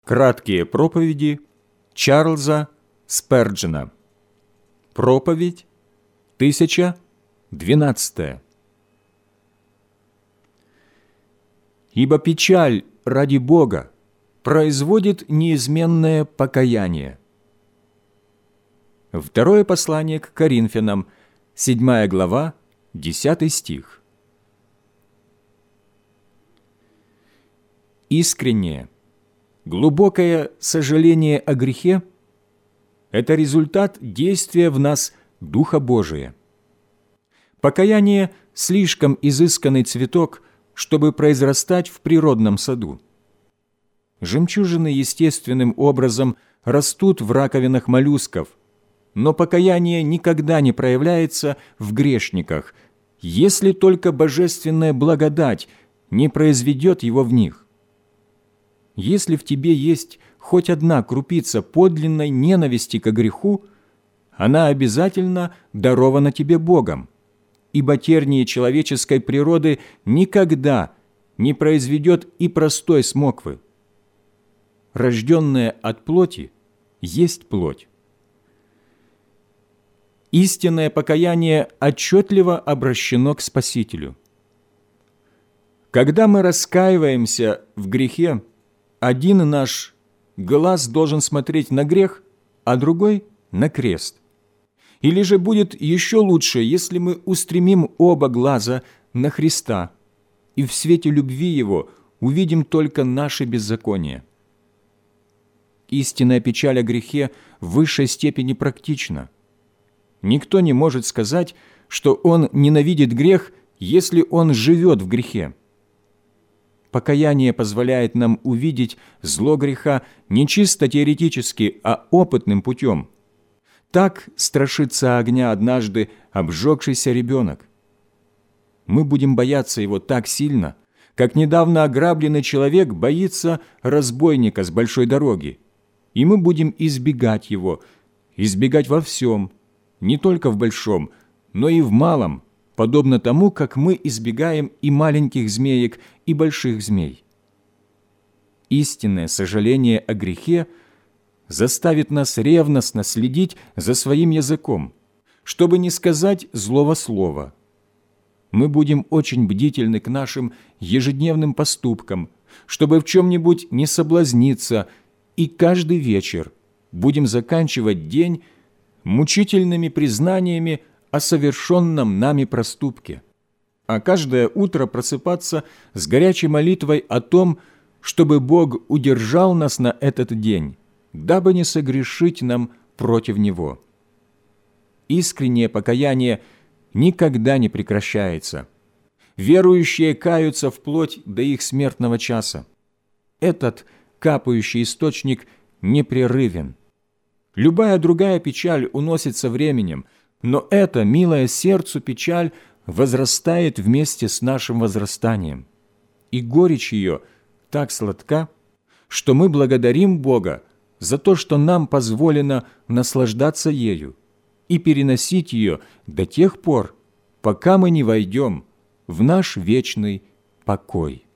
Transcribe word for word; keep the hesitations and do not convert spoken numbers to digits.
Краткие проповеди Чарльза Сперджена. Проповедь тысяча двенадцатая. «Ибо печаль ради Бога производит неизменное покаяние». Второе послание к Коринфянам, седьмая глава, десятый стих. Искреннее, глубокое сожаление о грехе – это результат действия в нас Духа Божия. Покаяние – слишком изысканный цветок, чтобы произрастать в природном саду. Жемчужины естественным образом растут в раковинах моллюсков, но покаяние никогда не проявляется в грешниках, если только божественная благодать не произведет его в них. Если в тебе есть хоть одна крупица подлинной ненависти ко греху, она обязательно дарована тебе Богом, ибо тернии человеческой природы никогда не произведет и простой смоквы. Рожденное от плоти есть плоть. Истинное покаяние отчетливо обращено к Спасителю. Когда мы раскаиваемся в грехе, один наш глаз должен смотреть на грех, а другой – на крест. Или же будет еще лучше, если мы устремим оба глаза на Христа и в свете любви Его увидим только наше беззаконие. Истинная печаль о грехе в высшей степени практична. Никто не может сказать, что он ненавидит грех, если он живет в грехе. Покаяние позволяет нам увидеть зло греха не чисто теоретически, а опытным путем. Так страшится огня однажды обжегшийся ребенок. Мы будем бояться его так сильно, как недавно ограбленный человек боится разбойника с большой дороги, и мы будем избегать его, избегать во всем, не только в большом, но и в малом, подобно тому, как мы избегаем и маленьких змеек, и больших змей. Истинное сожаление о грехе заставит нас ревностно следить за своим языком, чтобы не сказать злого слова. Мы будем очень бдительны к нашим ежедневным поступкам, чтобы в чем-нибудь не соблазниться, и каждый вечер будем заканчивать день мучительными признаниями о совершенном нами проступке, а каждое утро просыпаться с горячей молитвой о том, чтобы Бог удержал нас на этот день, дабы не согрешить нам против Него. Искреннее покаяние никогда не прекращается. Верующие каются вплоть до их смертного часа. Этот капающий источник непрерывен. Любая другая печаль уносится временем, но эта милая сердцу печаль возрастает вместе с нашим возрастанием. И горечь ее так сладка, что мы благодарим Бога за то, что нам позволено наслаждаться ею и переносить ее до тех пор, пока мы не войдем в наш вечный покой.